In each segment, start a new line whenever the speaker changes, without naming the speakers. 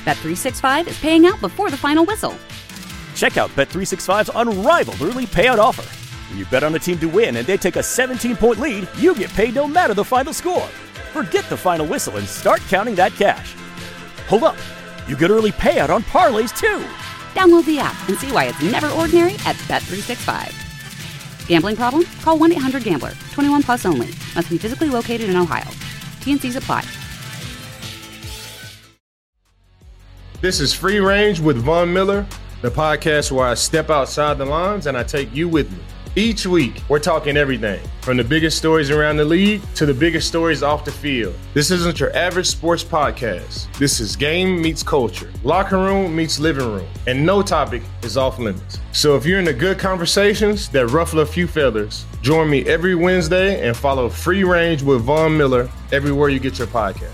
Bet365 is paying out before the final whistle.
Check out Bet365's unrivaled early payout offer. When you bet on a team to win and they take a 17-point lead, you get paid no matter the final score. Forget the final whistle and start counting that cash. Hold up. You get early payout on parlays, too.
Download the app and see why it's never ordinary at Bet365. Gambling problem? Call 1-800-GAMBLER. 21 plus only. Must be physically located in Ohio. T&Cs apply.
This is Free Range with Von Miller, the podcast where I step outside the lines and I take you with me. Each week, we're talking everything from the biggest stories around the league to the biggest stories off the field. This isn't your average sports podcast. This is game meets culture, locker room meets living room, and no topic is off limits. So if you're into good conversations that ruffle a few feathers, join me every Wednesday and follow Free Range with Von Miller everywhere you get your podcast.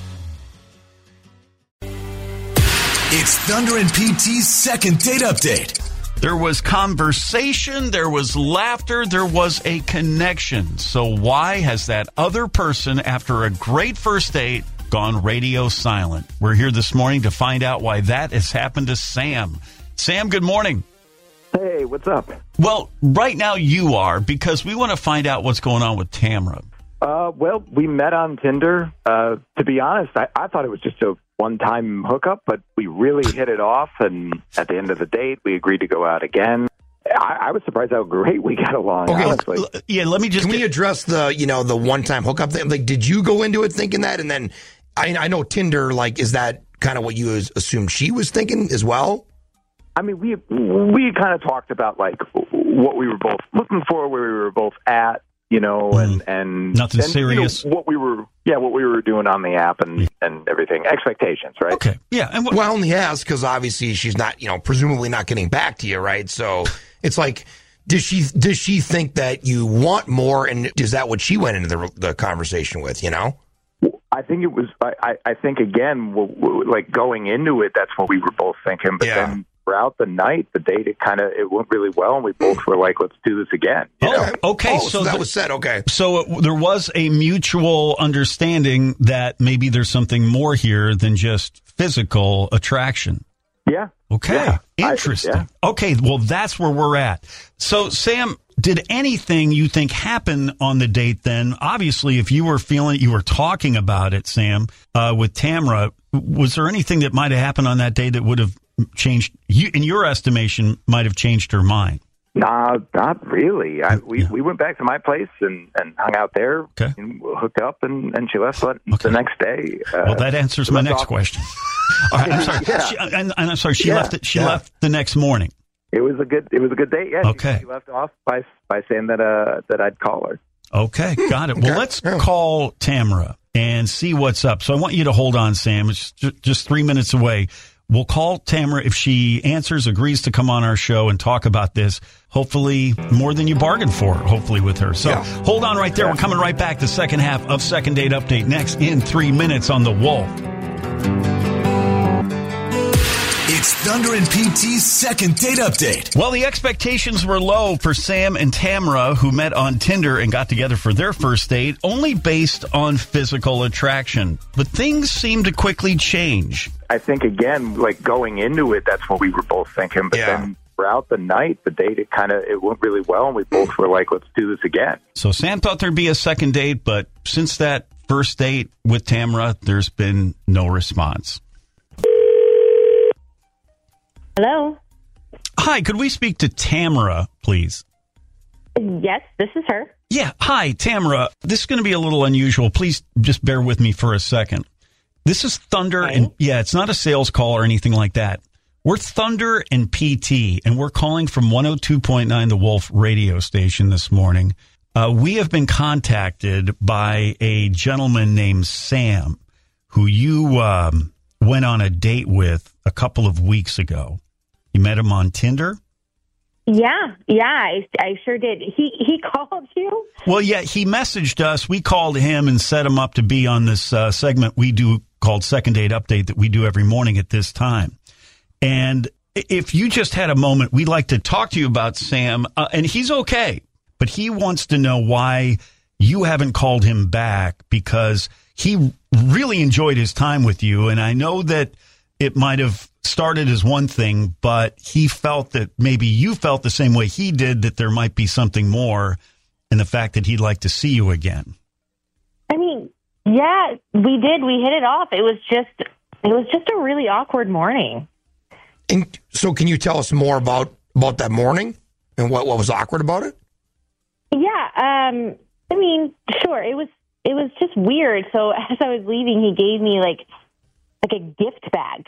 It's Thunder and PT's second date update.
There was conversation, there was laughter, there was a connection. So why has that other person, after a great first date, gone radio silent? We're here this morning to find out why that has happened to Sam. Sam, good morning.
Hey, what's up?
Well, right now you are, because we want to find out what's going on with Tamra.
Well, we met on Tinder. To be honest, I thought it was just a one-time hookup, but we really hit it off, and at the end of the date, we agreed to go out again. I was surprised how great we got along, honestly.
Yeah, let me just...
Can we address the one-time hookup thing? Like, did you go into it thinking that? And then, I know Tinder, like, is that kind of what you assumed she was thinking as well?
I mean, we kind of talked about, like, what we were both looking for, where we were both at, you know, and
nothing serious.
You know, what we were doing on the app and everything. Expectations, right?
Okay. Yeah. And
well, I only asked because obviously she's not, presumably not getting back to you, right? So it's like, does she think that you want more, and is that what she went into the conversation with?
I think it was. I think again, like going into it, that's what we were both thinking. But then throughout the night, the date, it went really well, and we both were like, let's do this again.
Okay.
So that was said. Okay.
So there was a mutual understanding that maybe there's something more here than just physical attraction.
Yeah.
Okay.
Yeah.
Interesting. Okay. Well, that's where we're at. So, Sam, did anything you think happen on the date then? Obviously, if you were talking about it, Sam, with Tamra, was there anything that might have happened on that day that would have changed, in your estimation, might have changed her mind?
Nah, not really. We went back to my place and hung out there, and hooked up, and she left the next day.
Well, that answers my next question. All right, I'm sorry. I'm sorry. She left the next morning.
It was a good date. Yeah.
Okay.
She left off by saying that I'd call her.
Okay, got it. Well, let's call Tamra and see what's up. So I want you to hold on, Sam. It's just 3 minutes away. We'll call Tamra. If she answers, agrees to come on our show and talk about this, hopefully more than you bargained for, hopefully with her. So hold on right there. We're coming right back. The second half of Second Date Update next in 3 minutes on The Wolf.
It's Thunder and PT's second date update.
Well, the expectations were low for Sam and Tamra, who met on Tinder and got together for their first date, only based on physical attraction. But things seem to quickly change.
I think, again, like going into it, that's what we were both thinking. But then throughout the night, the date, it went really well, and we both were like, let's do this again.
So Sam thought there'd be a second date, but since that first date with Tamra, there's been no response.
Hello.
Hi, could we speak to Tamra, please?
Yes, this is her.
Yeah, hi, Tamra. This is going to be a little unusual. Please just bear with me for a second. This is Thunder, and it's not a sales call or anything like that. We're Thunder and PT, and we're calling from 102.9 The Wolf radio station this morning. We have been contacted by a gentleman named Sam, who you went on a date with a couple of weeks ago. You met him on Tinder?
Yeah, I sure did. He called you?
Well, yeah, he messaged us. We called him and set him up to be on this segment we do called Second Date Update that we do every morning at this time. And if you just had a moment, we'd like to talk to you about Sam. And he's okay, but he wants to know why you haven't called him back, because he really enjoyed his time with you. And I know that it might have started as one thing, but he felt that maybe you felt the same way he did, that there might be something more in the fact that he'd like to see you again.
I mean, yeah, we did. We hit it off. It was just a really awkward morning.
And so can you tell us more about that morning and what was awkward about it?
Yeah, I mean, sure. It was just weird. So as I was leaving, he gave me like a gift bag.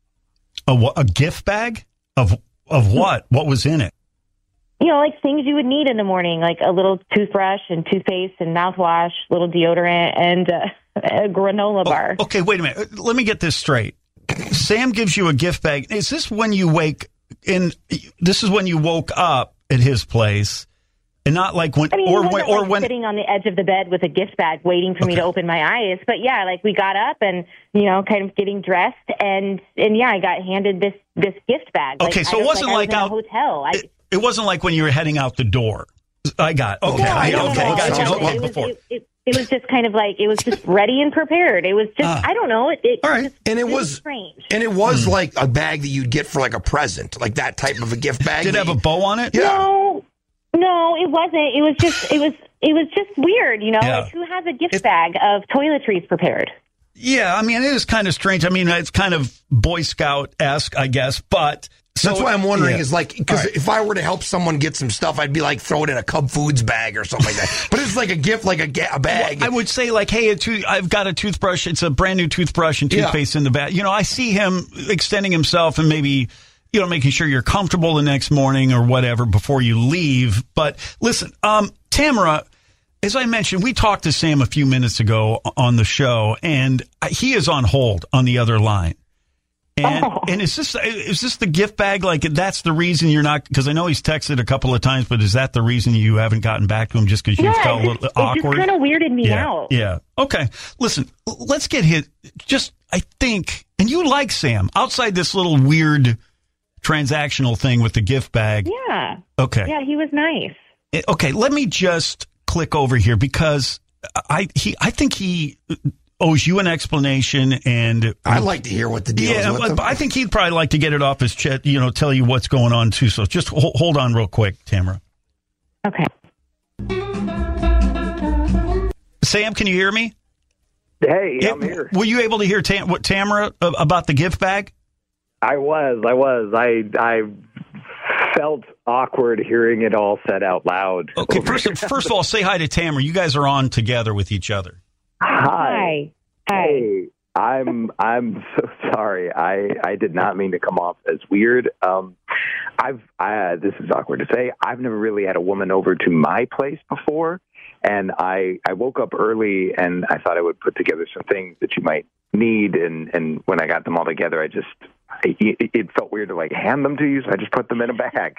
A gift bag of what? What was in it?
You know, like things you would need in the morning, like a little toothbrush and toothpaste and mouthwash, little deodorant, and a granola bar.
Okay, wait a minute. Let me get this straight. Sam gives you a gift bag. Is this when you this is when you woke up at his place? And not like when,
I mean,
when
sitting on the edge of the bed with a gift bag waiting for me to open my eyes. But yeah, like we got up and, kind of getting dressed and yeah, I got handed this gift bag.
Okay, so it wasn't like
out a hotel.
It wasn't like when you were heading out the door. I got okay.
No,
I got
you. It was just kind of like, it was just ready and prepared. It was just, I don't know.
All right. And it was
strange.
And it was like a bag that you'd get for like a present, like that type of a gift bag.
Did it have a bow on it?
Yeah.
No, it wasn't. It was just weird, Yeah. Like who has a gift bag of toiletries prepared?
Yeah, I mean, it is kind of strange. I mean, it's kind of Boy Scout-esque, I guess, but...
So that's why I'm wondering is like, because if I were to help someone get some stuff, I'd be like, throw it in a Cub Foods bag or something like that. But it's like a gift, like a bag.
Well, I would say like, hey, I've got a toothbrush. It's a brand new toothbrush and toothpaste in the bag. I see him extending himself and maybe... making sure you're comfortable the next morning or whatever before you leave. But listen, Tamara, as I mentioned, we talked to Sam a few minutes ago on the show, and he is on hold on the other line. And is this the gift bag? Like, that's the reason you're not, because I know he's texted a couple of times, but is that the reason you haven't gotten back to him, just because you felt a little awkward?
It just kind of weirded me out.
Yeah. Okay. Listen, let's get I think, and you like Sam, outside this little weird transactional thing with the gift bag.
Yeah.
Okay.
Yeah, he was nice.
Okay, let me just click over here because I think he owes you an explanation, and
I'd like to hear what the deal is with him.
I think he'd probably like to get it off his chest, tell you what's going on too. So just hold on real quick, Tamara.
Okay.
Sam, can you hear me?
Hey, I'm here.
Were you able to hear Tamara about the gift bag?
I was. I felt awkward hearing it all said out loud.
Okay, first of all, say hi to Tamara. You guys are on together with each other.
Hi. Hey, I'm so sorry. I did not mean to come off as weird. This is awkward to say. I've never really had a woman over to my place before, and I woke up early and I thought I would put together some things that you might need, and when I got them all together, it felt weird to like hand them to you, so I just put them in a bag.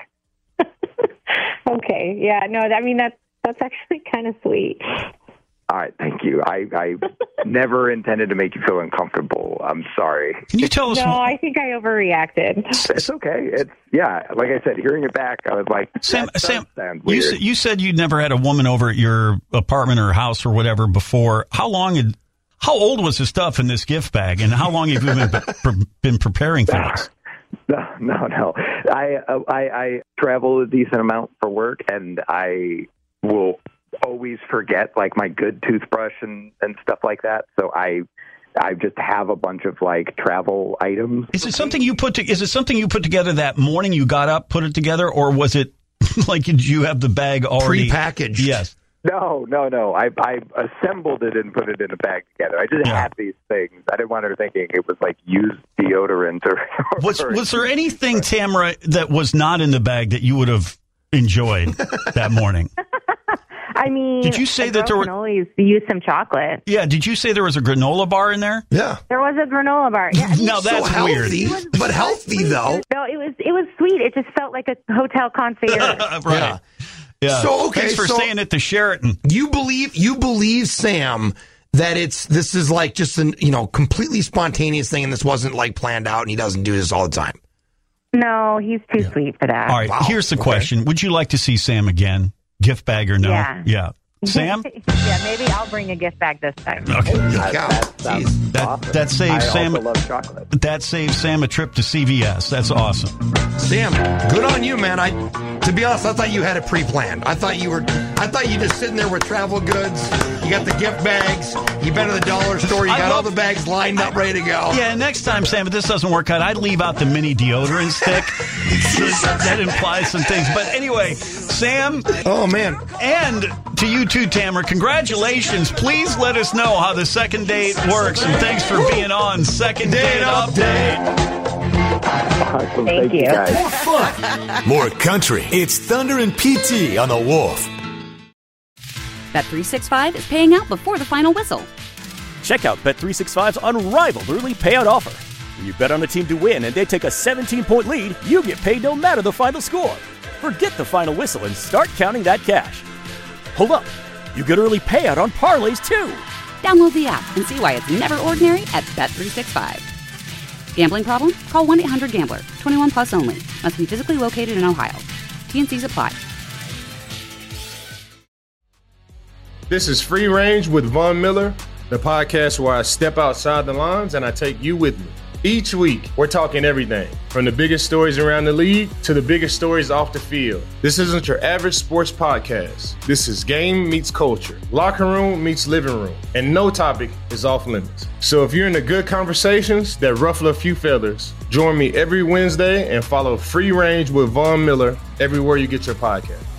Okay, yeah, no, I mean that's actually kind of sweet.
All right, thank you. I never intended to make you feel uncomfortable. I'm sorry.
Can you tell us?
No, I think I overreacted.
It's okay. Like I said, hearing it back, I was like,
Sam, you said you'd never had a woman over at your apartment or house or whatever before. How old was the stuff in this gift bag, and how long have you been preparing for this?
No. I travel a decent amount for work, and I will always forget like my good toothbrush and stuff like that. So I just have a bunch of like travel items.
Is it something you put together that morning? You got up, put it together, or was it like did you have the bag already
prepackaged?
Yes.
No. I assembled it and put it in a bag together. I just had these things. I didn't want her thinking it was like used deodorant or
was there anything, Tamara, that was not in the bag that you would have enjoyed that morning?
I mean,
did you say that there
can always use some chocolate?
Yeah. Did you say there was a granola bar in there?
Yeah.
There was a granola bar. Yeah,
now that's
so
weird.
But healthy though.
No, it was sweet. It just felt like a hotel concierge.
Right. Yeah.
So okay.
Thanks for staying at the Sheraton.
You believe Sam that this is like just an completely spontaneous thing, and this wasn't like planned out, and he doesn't do this all the time.
No, he's too sweet for that.
All right. Here's the question: would you like to see Sam again? Gift bag or no?
Yeah.
Sam?
Yeah, maybe I'll bring a gift bag this time.
Okay.
That
saves Sam.
I also love chocolate.
That saves Sam a trip to CVS. That's awesome.
Sam, good on you, man. To be honest, I thought you had it pre-planned. I thought you just sitting there with travel goods. You got the gift bags. You been to the dollar store. You got all the bags lined up, ready to go.
Yeah, next time, Sam, if this doesn't work out, I'd leave out the mini deodorant stick. That implies some things. But anyway, Sam.
Oh, man.
And to you too, Tamara, congratulations. Please let us know how the second date works. And thanks for being on Second Date Update.
Awesome.
Thank you.
Guys.
More fun, more country. It's Thunder and PT on the Wolf.
Bet365 is paying out before the final whistle.
Check out Bet365's unrivaled early payout offer. When you bet on a team to win and they take a 17-point lead, you get paid no matter the final score. Forget the final whistle and start counting that cash. Hold up. You get early payout on parlays, too.
Download the app and see why it's never ordinary at Bet365. Gambling problem? Call 1-800-GAMBLER. 21 plus only. Must be physically located in Ohio. T&Cs apply.
This is Free Range with Von Miller, the podcast where I step outside the lines and I take you with me. Each week, we're talking everything from the biggest stories around the league to the biggest stories off the field. This isn't your average sports podcast. This is game meets culture, locker room meets living room, and no topic is off limits. So if you're into good conversations that ruffle a few feathers, join me every Wednesday and follow Free Range with Von Miller everywhere you get your podcast.